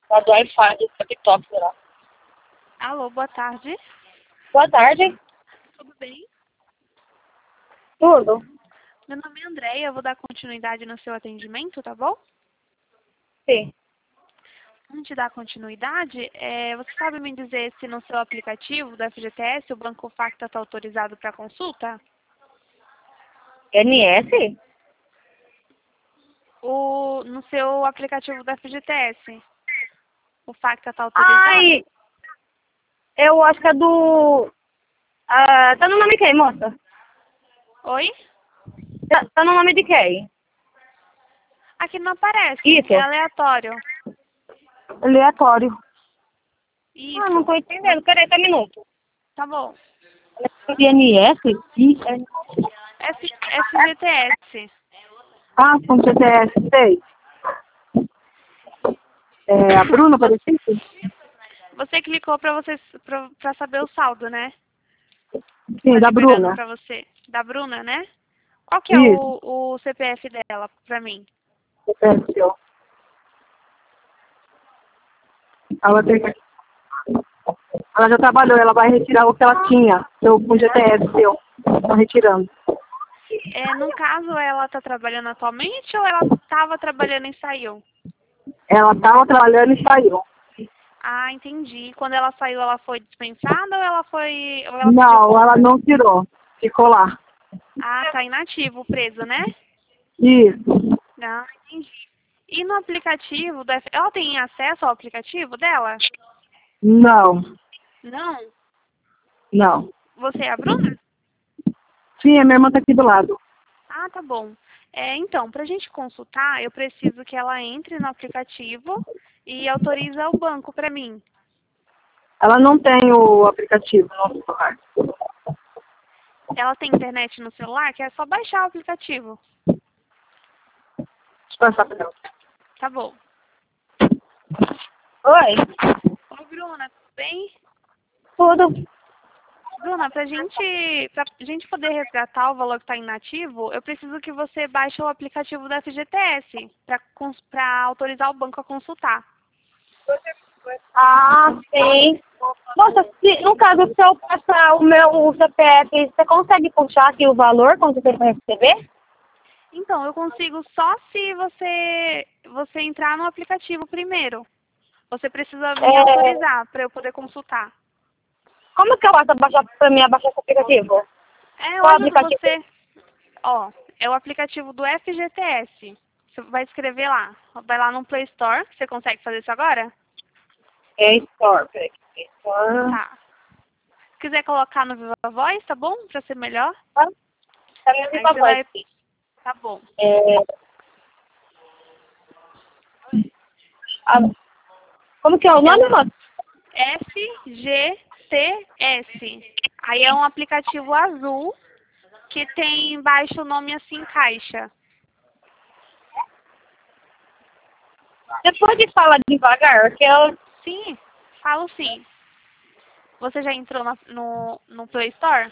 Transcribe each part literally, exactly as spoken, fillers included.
Lá do Wi-Fi, do TikTok, sei lá. Alô, boa tarde. Boa tarde. Tudo bem? Tudo? Meu nome é Andréia, eu vou dar continuidade no seu atendimento, tá bom? Sim. Antes de dar continuidade, é, você sabe me dizer se no seu aplicativo da F G T S o Banco Facta está autorizado para consulta? N S? O, no seu aplicativo da F G T S, o Facta está autorizado? Ai, eu acho que é do... Ah, tá no nome de quem, moça? Oi? Tá, tá no nome de quem? Aqui não aparece, Isso. é aleatório. Aleatório. Isso, Ah, não tô entendendo. Peraí, tá um minuto. tá bom. N S? I N F, F G T S. Ah, com G T S, sei. É, a Bruna, parecido? Você clicou para você para saber o saldo, né? Sim, Tá da liberando Bruna. para você. Da Bruna, né? Qual que é Isso. o, o C P F dela para mim? G T S, ó. Ela tem que... Ela já trabalhou, ela vai retirar o que ela tinha. Eu com G T S seu. Tá retirando. É, no caso, ela está trabalhando atualmente ou ela estava trabalhando e saiu? Ela tava trabalhando e saiu. Ah, entendi. Quando ela saiu, ela foi dispensada ou ela foi ou ela pediu Não, ela conta? não tirou. Ficou lá. Ah, tá inativo, preso, né? Isso. Não, entendi. E no aplicativo, da... ela tem acesso ao aplicativo dela? Não. Não. Não. Você é a Bruna? Sim, a minha irmã tá aqui do lado. Ah, tá bom. É, então, para a gente consultar, eu preciso que ela entre no aplicativo e autorize o banco para mim. Ela não tem o aplicativo no celular. Ela tem internet no celular, que é só baixar o aplicativo. Deixa eu passar pra ela. Tá bom. Oi. Oi, Bruna, tudo bem? Tudo. Bruna, pra gente, pra gente poder resgatar o valor que está inativo, eu preciso que você baixe o aplicativo da F G T S para autorizar o banco a consultar. Ah, sim. Moça, se, no caso, se eu passar o meu C P F, você consegue puxar aqui o valor quando você vai receber? Então, eu consigo só se você, você entrar no aplicativo primeiro. Você precisa me É, autorizar para eu poder consultar. como que eu faço baixar, pra mim abaixar esse aplicativo? É, eu Qual ajudo aplicativo? você. Ó, é o aplicativo do F G T S. Você vai escrever lá. Vai lá no Play Store. Você consegue fazer isso agora? É Store. Peraí. Store. Tá. Se quiser colocar no Viva Voz, tá bom? Pra ser melhor. Tá? Tá me Aí por você favor. vai... Tá bom. É, a, como que é o É nome, o moça? F G T S. Aí é um aplicativo azul que tem embaixo o nome assim, caixa. Você pode falar devagar, que eu... Sim, falo sim. Você já entrou no, no, no Play Store?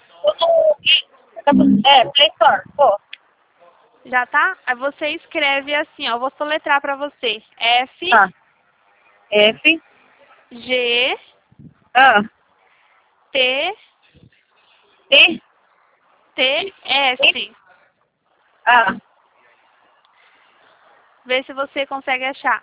É, Play Store. Pô. Já tá? Aí você escreve assim, ó. Eu vou soletrar pra você. F, Tá. F, G, A, T, T, T, T, S. A. Vê se você consegue achar.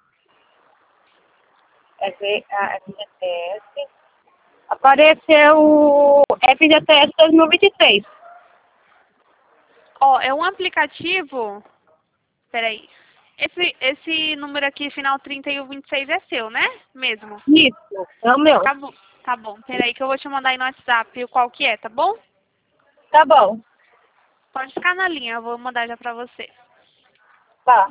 F, A, F, G T S. Apareceu o F G T S dois mil e vinte e seis. Ó, é um aplicativo. Peraí. Esse, esse número aqui, final trinta e o vinte e seis, é seu, né? Mesmo. Isso, é o meu. Tá bom. Tá bom. Peraí que eu vou te mandar aí no WhatsApp o qual que é, tá bom? Tá bom. Pode ficar na linha, eu vou mandar já pra você. Tá.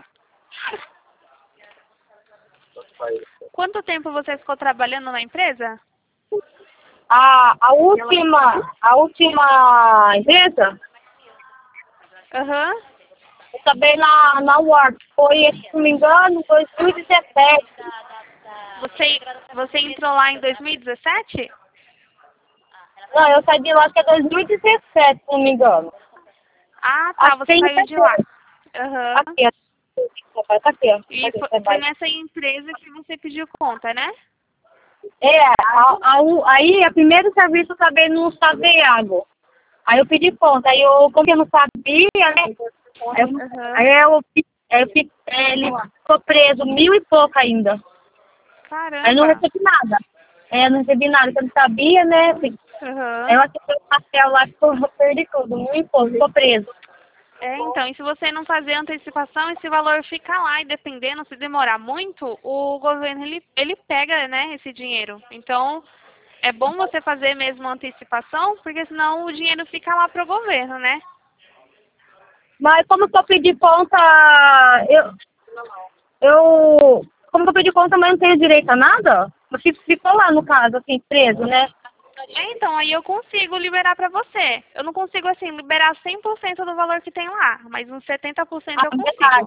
Quanto tempo você ficou trabalhando na empresa? A, a última, a última empresa, Aham. eu também na, na Word, foi, se não me engano, dois mil e dezessete. Você, você entrou lá em dois mil e dezessete? Não, eu saí de lá, acho que é dois mil e dezessete, se não me engano. Ah, tá. Acho que Você tem saiu de lá. Aham. aqui, Tá aqui, ó. E foi, foi nessa empresa que você pediu conta, né? É, a, a, o- aí a primeiro serviço eu acabei no estado de água. Aí eu pedi conta, aí eu, como eu não sabia, né? Aí eu, Aham. aí eu, fi- aí eu fi- é, ele ficou preso mil e pouco ainda. Aí eu não Caramba. recebi nada. É, eu não recebi nada, porque eu não sabia, né? Aí Aham. eu aceitei o papel lá, ficou, eu perdi tudo, mil e pouco, ficou preso. É, então, e se você não fazer antecipação, esse valor fica lá e dependendo, se demorar muito, o governo ele, ele pega, né, esse dinheiro. Então, é bom você fazer mesmo antecipação, porque senão o dinheiro fica lá pro governo, né? Mas como que eu pedi conta, eu, eu, como que eu pedi conta, mas não tenho direito a nada? Eu fico- ficou lá, no caso, assim, preso, né? É, então, aí eu consigo liberar pra você. Eu não consigo, assim, liberar cem por cento do valor que tem lá, mas uns setenta por cento A eu verdade. consigo.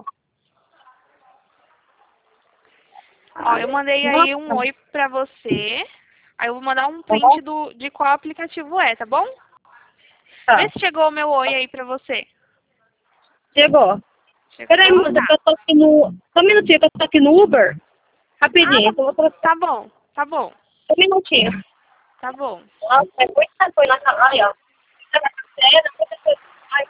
Ó, eu mandei aí um Nossa, oi pra você. Aí eu vou mandar um tá bom? print do, de qual aplicativo é, tá bom? Vê Tá, se chegou o meu oi aí pra você. chegou. Peraí, Chegou? moça, Tá. que eu tô aqui no... Só um minutinho, que eu tô aqui no Uber. Ah, Rapidinho, então eu vou colocar tá bom, tá bom, um minutinho. tá bom. Nossa, é muito foi na sala, aí, ó. Ai,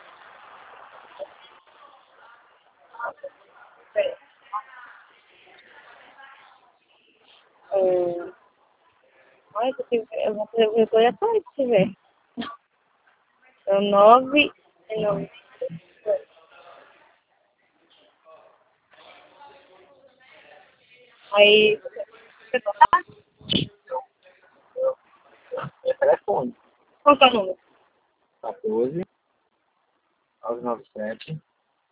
é, ai, eu tenho- eu vou eu vou olhar só isso, velho. É o nove, é nove. Aí, você tá? É telefone. Qual que é o número? quatorze, nove nove sete,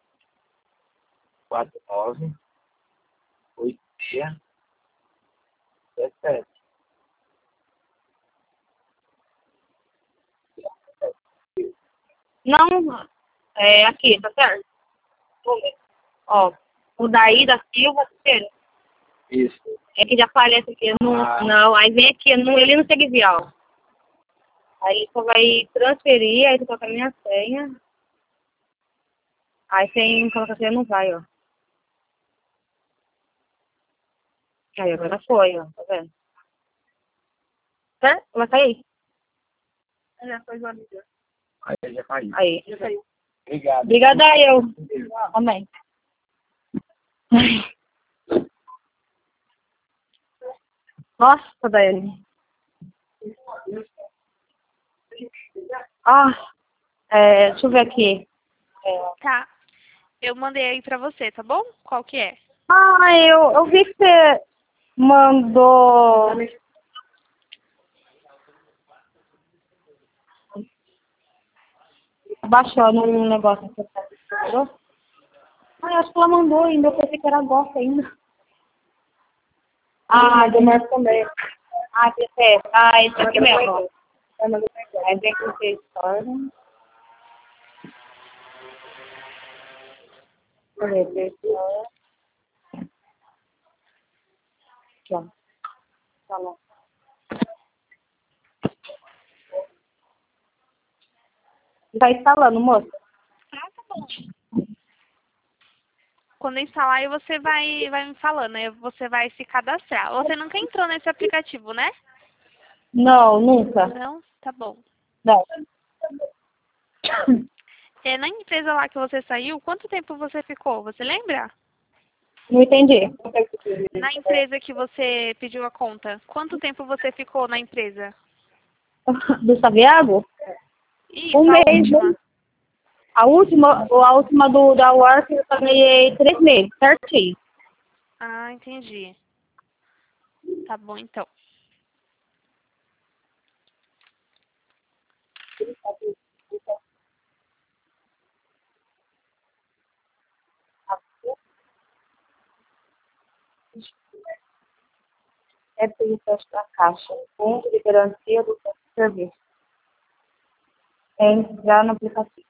quatro nove, oito seis, sete sete. Não, é aqui, tá certo? Número. Ó, o daí da Silva, sério. Isso. É que já aparece aqui, não, Ah. não, aí vem aqui, não, ele não segue enviar, ó. Aí só vai transferir, aí tu coloca a minha senha. Aí sem colocar a senha não vai, ó. Aí agora foi, ó, tá vendo? Certo? Vai sair? Já foi, amiga. Aí já caiu. Aí. Já saiu. Obrigado. Obrigada eu. Amém. Ai. Nossa, Daiane. Ah, é, deixa eu ver aqui. É. Tá. Eu mandei aí pra você, tá bom? Qual que é? Ah, eu, eu vi que você mandou. Baixando um negócio aqui. Tá? Ah, eu acho que ela mandou ainda. Eu pensei que era gosta ainda. Ah, do Marco também. Ah, que é. Ah, esse aqui mesmo. Aí vem com vocês história. Deixa eu ver. História. Aqui, ó. Tá lá. Tá instalando, moça? Ah, tá bom. Quando instalar aí você vai, vai me falando, aí você vai se cadastrar. Você nunca entrou nesse aplicativo, né? Não, nunca. Não? Tá bom. Não. É, na empresa lá que você saiu, quanto tempo você ficou? Você lembra? Não entendi. Na empresa que você pediu a conta, quanto tempo você ficou na empresa? Do Saviago? Isso, Um a mês. última. A última, a última do, da Work eu trabalhei três meses, certinho. Ah, entendi. Tá bom, então. É pelo teste da caixa. Ponto de garantia do serviço. É entrar no aplicativo.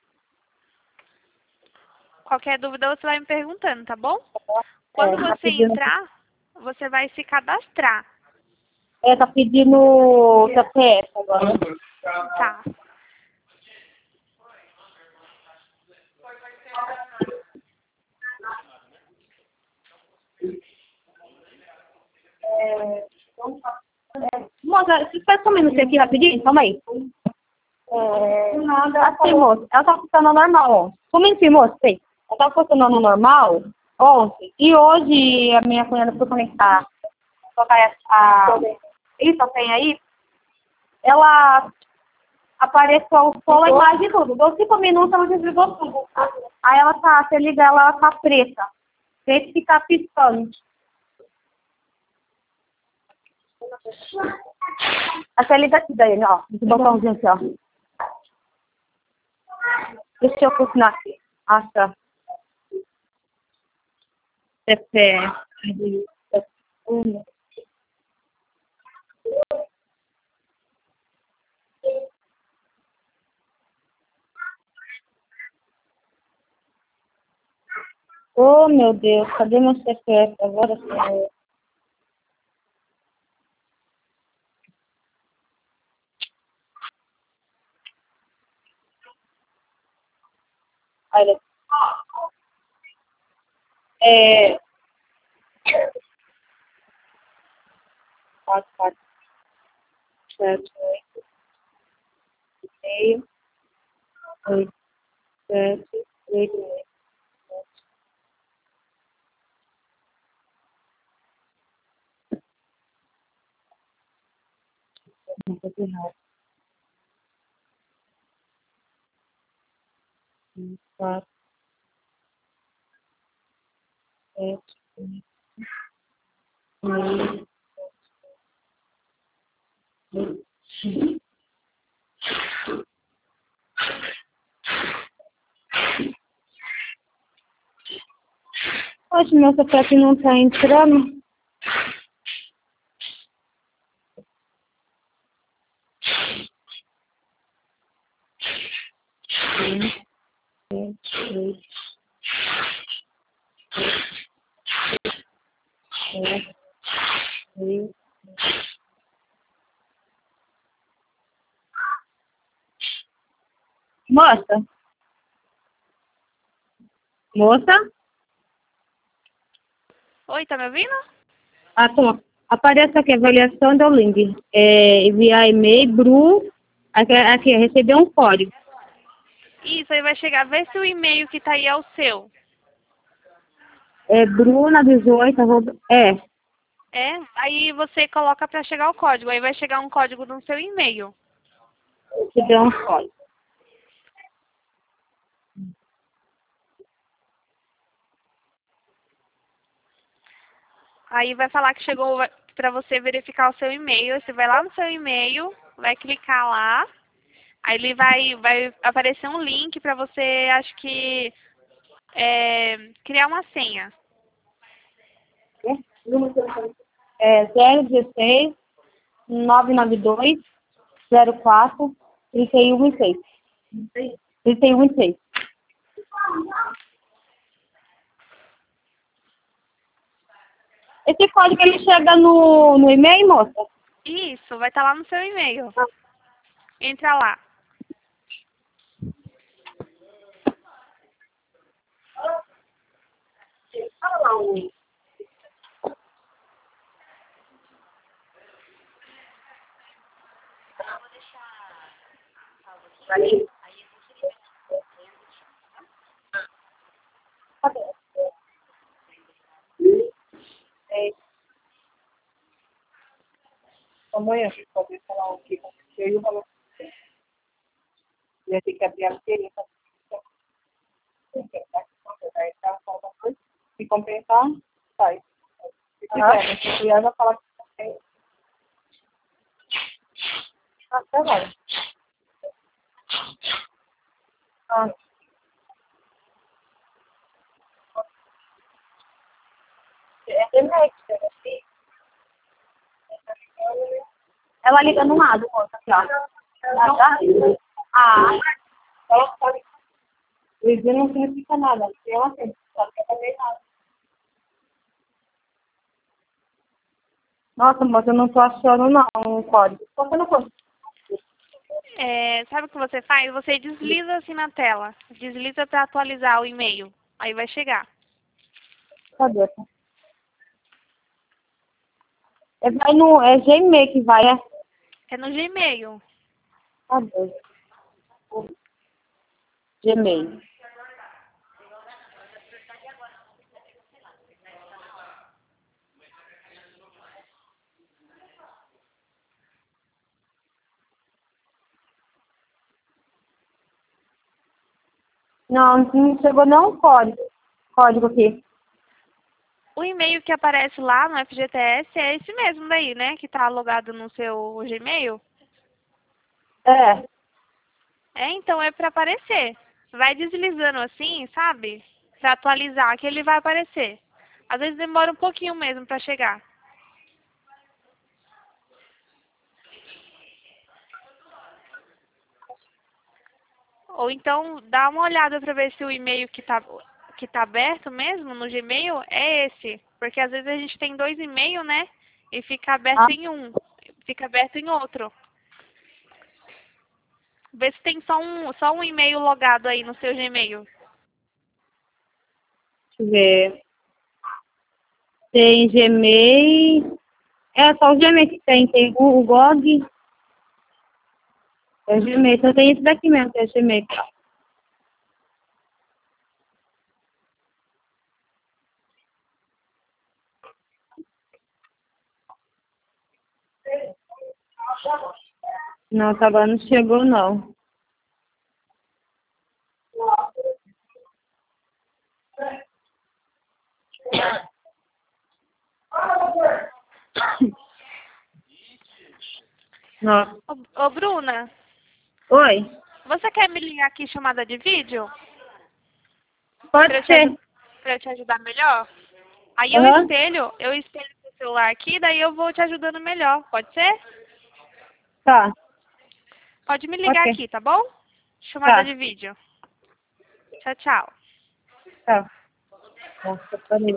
Qualquer dúvida você vai me perguntando, tá bom? É, Quando tá você pedindo, entrar, você vai se cadastrar. é, tá pedindo C P F agora. Tá. É, moça, você espera só um minutinho aqui rapidinho, calma aí. É, nada, assim, moça, ela tá funcionando normal, ó. Só um minutinho, moça, sei. Ela tá funcionando normal ontem, e hoje a minha cunhada foi conectar, colocar a... Isso, tem aí, ela apareceu o som, a imagem e tudo. Deu cinco minutos, ela desligou tudo. Aí ela tá, você liga ela, ela tá preta. Tem que ficar piscando. Aí você liga aqui daí, ó. Esse botãozinho aqui, ó. Deixa eu funcionar aqui. Ah, tá. C P F. Oh, meu Deus, cadê meu C P F agora, senhor? Olha. É... quatro, quatro, sete, oito, meio, oito, sete, oito, oito. Não tô errado. quatro, sete, oito, meio, oito. Hoje meu C P F não tá entrando. Moça? Moça? Oi, tá me ouvindo? Ah, toma. Aparece aqui, avaliação do link. É, enviar e-mail, Bru. Aqui, aqui, receber um código. Isso, aí vai chegar. Vê se o e-mail que tá aí é o seu. É Bruna dezoito, arroba, é. É? Aí você coloca pra chegar o código. Aí vai chegar um código no seu e-mail. Receber um código. Aí vai falar que chegou pra você verificar o seu e-mail. Você vai lá no seu e-mail, vai clicar lá. Aí ele vai, vai aparecer um link pra você, acho que, é, criar uma senha. É zero dezesseis, nove nove dois, zero quatro, trinta e um e seis. trinta e um e seis. Esse código ele chega no, no e-mail, moça? Isso, vai estar lá no seu e-mail. Entra lá. É. Amanhã a gente pode falar o que aconteceu e o valor. Ia ter que abrir a feira se compensar, sai. Se quiser, se quiser, vai falar que tem. Até agora. Ah. É remédio, né? Ela liga no lado, moça, aqui, ó. Ela tá? Ah, Ela pode. O exame não significa nada. Eu assim, só que eu também nada. nossa, moça, eu não tô achando não o código. Só que eu não posso. É, sabe o que você faz? Você desliza assim na tela. Desliza para atualizar o e-mail. Aí vai chegar. Cadê? É, vai no, é Gmail que vai, é? É no Gmail. Tá bom. Gmail. Não, não chegou não o código. Código aqui. O e-mail que aparece lá no F G T S é esse mesmo daí, né? Que tá logado no seu Gmail. É. É, então é para aparecer. Vai deslizando assim, sabe? Para atualizar, que ele vai aparecer. Às vezes demora um pouquinho mesmo para chegar. Ou então dá uma olhada para ver se o e-mail que tá que tá aberto mesmo no Gmail é esse, porque às vezes a gente tem dois e-mails, né? E fica aberto Ah. em um, fica aberto em outro. Vê se tem só um só um e-mail logado aí no seu Gmail. Deixa eu ver. Tem Gmail. É só o Gmail que tem. Tem o, o Gog. É o Gmail. Só tem esse daqui mesmo, que é o Gmail. Não, agora não chegou não. Não. Ô, ô Bruna, Oi? você quer me ligar aqui chamada de vídeo? Pode Pra eu te, ser. aju- pra eu te ajudar melhor? Aí eu Aham. espelho, eu espelho o celular aqui, daí eu vou te ajudando melhor. Pode ser? Tá. Pode me ligar Ok. aqui, tá bom? Chamada Tá. de vídeo. Tchau, tchau. Tá. Nossa, peraí.